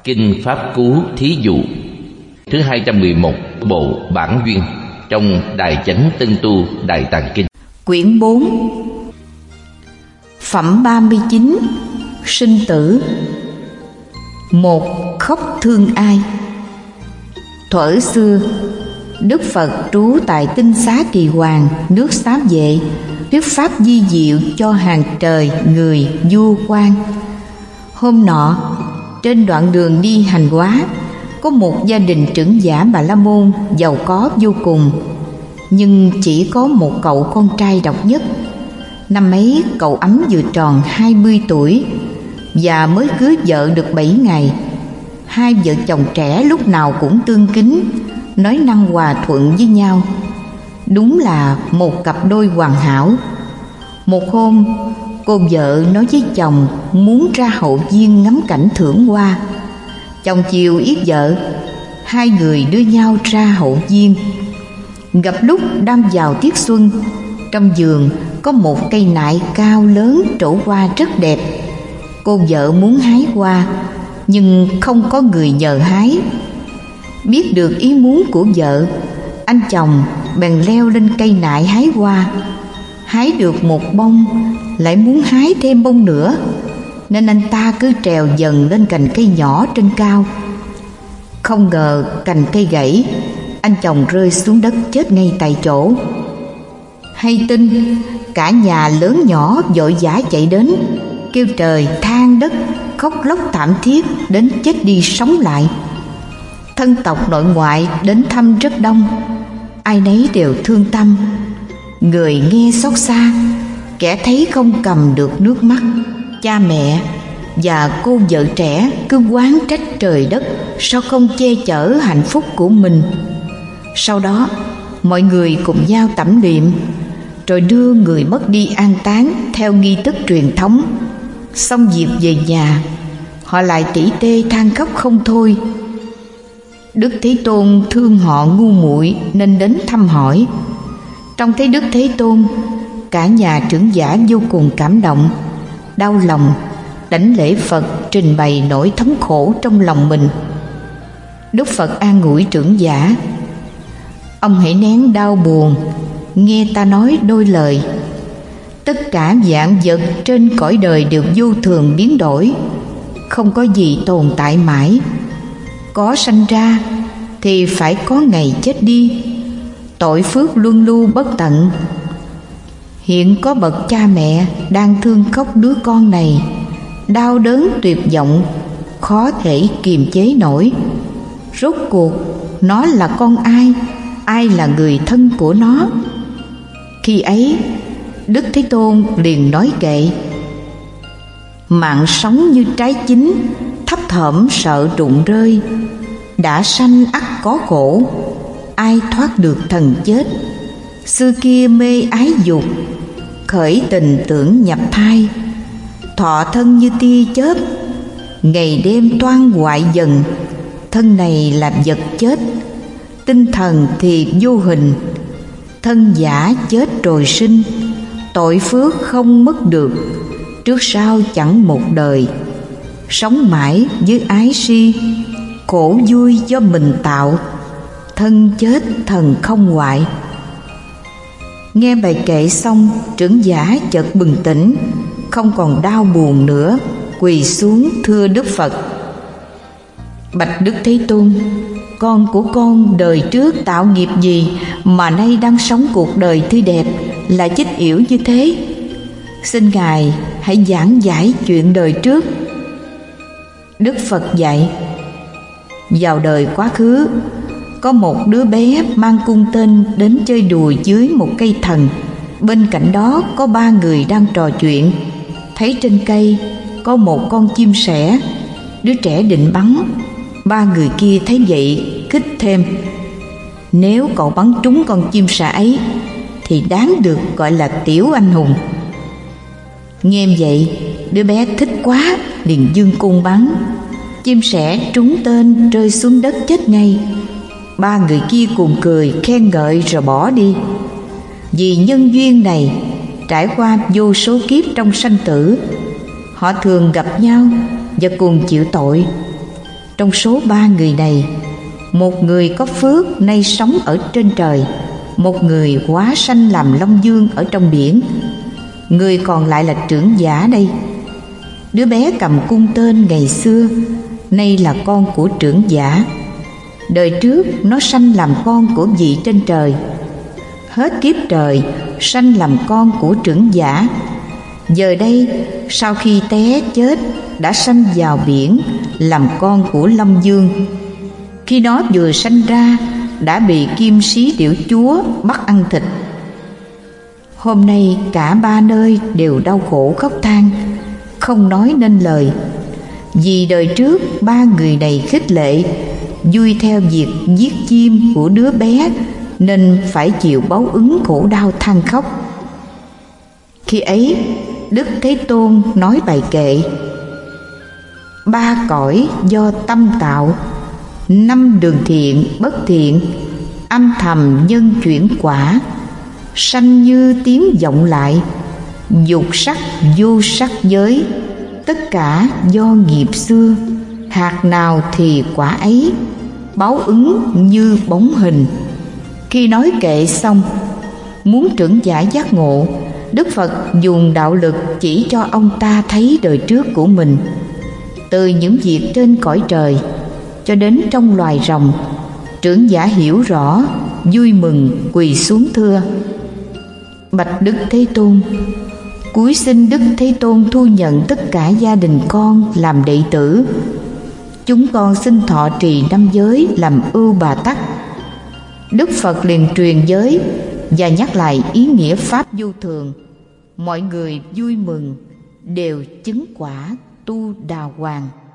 Kinh Pháp Cú Thí Dụ thứ 211 bộ Bản Duyên trong Đại Chánh Tân Tu Đại Tạng Kinh. Quyển 4. Phẩm 39. Sinh tử. 1. Khóc thương ai. Thuở xưa, Đức Phật trú tại Tinh Xá Kỳ Hoàng, nước Xá Vệ, thuyết pháp di diệu cho hàng trời người vua quan. Hôm nọ, trên đoạn đường đi hành hóa, có một gia đình trưởng giả Bà La Môn giàu có vô cùng, nhưng chỉ có một cậu con trai độc nhất. Năm ấy cậu ấm vừa tròn 20 tuổi và mới cưới vợ được 7 ngày. Hai vợ chồng trẻ lúc nào cũng tương kính, nói năng hòa thuận với nhau, đúng là một cặp đôi hoàn hảo. Một hôm, cô vợ nói với chồng muốn ra hậu viên ngắm cảnh thưởng hoa. Chồng chiều yết vợ, hai người đưa nhau ra hậu viên. Gặp lúc đang vào tiết xuân, trong vườn có một cây nại cao lớn trổ hoa rất đẹp. Cô vợ muốn hái hoa, nhưng không có người nhờ hái. Biết được ý muốn của vợ, anh chồng bèn leo lên cây nại hái hoa. Hái được một bông, lại muốn hái thêm bông nữa, nên anh ta cứ trèo dần lên cành cây nhỏ trên cao. Không ngờ cành cây gãy, anh chồng rơi xuống đất chết ngay tại chỗ. Hay tin, cả nhà lớn nhỏ vội vã chạy đến, kêu trời than đất, khóc lóc thảm thiết đến chết đi sống lại. Thân tộc nội ngoại đến thăm rất đông, ai nấy đều thương tâm. Người nghe xót xa, kẻ thấy không cầm được nước mắt. Cha mẹ và cô vợ trẻ cứ oán trách trời đất sao không che chở hạnh phúc của mình. Sau đó mọi người cùng nhau tẩm liệm, rồi đưa người mất đi an táng theo nghi thức truyền thống. Xong việc về nhà, họ lại tỉ tê than khóc không thôi. Đức Thế Tôn thương họ ngu muội nên đến thăm hỏi. Trông thấy Đức Thế Tôn, cả nhà trưởng giả vô cùng cảm động, đau lòng, đảnh lễ Phật, trình bày nỗi thống khổ trong lòng mình. Đức Phật an ủi trưởng giả: ông hãy nén đau buồn, nghe ta nói đôi lời. Tất cả vạn vật trên cõi đời đều vô thường biến đổi, không có gì tồn tại mãi. Có sanh ra thì phải có ngày chết đi, tội phước luân lưu bất tận. Hiện có bậc cha mẹ đang thương khóc đứa con này, đau đớn tuyệt vọng, khó thể kiềm chế nổi. Rốt cuộc nó là con ai, ai là người thân của nó? Khi ấy Đức Thế Tôn liền nói kệ: mạng sống như trái chín, thấp thỏm sợ rụng rơi. Đã sanh ắt có khổ, ai thoát được thần chết. Xưa kia mê ái dục, khởi tình tưởng nhập thai. Thọ thân như tia chớp, ngày đêm toan hoại dần. Thân này là vật chết, tinh thần thì vô hình. Thân giả chết rồi sinh, tội phước không mất được. Trước sau chẳng một đời, sống mãi với ái si. Khổ vui do mình tạo, thân chết thần không hoại. Nghe bài kệ xong, trưởng giả chợt bừng tỉnh, không còn đau buồn nữa, quỳ xuống thưa Đức Phật: bạch Đức Thế Tôn, con của con đời trước tạo nghiệp gì mà nay đang sống cuộc đời tươi đẹp lại chết yểu như thế? Xin Ngài hãy giảng giải chuyện đời trước. Đức Phật dạy: vào đời quá khứ, có một đứa bé mang cung tên đến chơi đùa dưới một cây thần. Bên cạnh đó có 3 người đang trò chuyện. Thấy trên cây có một con chim sẻ, đứa trẻ định bắn. 3 người kia thấy vậy khích thêm: nếu cậu bắn trúng con chim sẻ ấy thì đáng được gọi là tiểu anh hùng. Nghe vậy, đứa bé thích quá, liền giương cung bắn. Chim sẻ trúng tên rơi xuống đất chết ngay. 3 người kia cùng cười khen ngợi rồi bỏ đi. Vì nhân duyên này, trải qua vô số kiếp trong sanh tử, họ thường gặp nhau và cùng chịu tội. Trong số 3 người này, một người có phước nay sống ở trên trời, một người hóa sanh làm long dương ở trong biển, người còn lại là trưởng giả đây. Đứa bé cầm cung tên ngày xưa nay là con của trưởng giả. Đời trước nó sanh làm con của vị trên trời, hết kiếp trời sanh làm con của trưởng giả. Giờ đây sau khi té chết đã sanh vào biển làm con của Long Dương. Khi nó vừa sanh ra đã bị Kim Sĩ Điểu Chúa bắt ăn thịt. Hôm nay cả 3 nơi đều đau khổ khóc than, không nói nên lời. Vì đời trước 3 người này khích lệ, vui theo việc giết chim của đứa bé, nên phải chịu báo ứng khổ đau than khóc. Khi ấy Đức Thế Tôn nói bài kệ: 3 cõi do tâm tạo, 5 đường thiện bất thiện, âm thầm nhân chuyển quả, sanh như tiếng vọng lại, dục sắc vô sắc giới, tất cả do nghiệp xưa, hạt nào thì quả ấy, báo ứng như bóng hình. Khi nói kệ xong, muốn trưởng giả giác ngộ, Đức Phật dùng đạo lực chỉ cho ông ta thấy đời trước của mình, từ những việc trên cõi trời cho đến trong loài rồng. Trưởng giả hiểu rõ, vui mừng quỳ xuống thưa: Bạch Đức Thế Tôn, cúi xin Đức Thế Tôn thu nhận tất cả gia đình con làm đệ tử. Chúng con xin thọ trì 5 giới làm ưu bà tắc. Đức Phật liền truyền giới và nhắc lại ý nghĩa pháp vô thường. Mọi người vui mừng, đều chứng quả tu đà hoàng.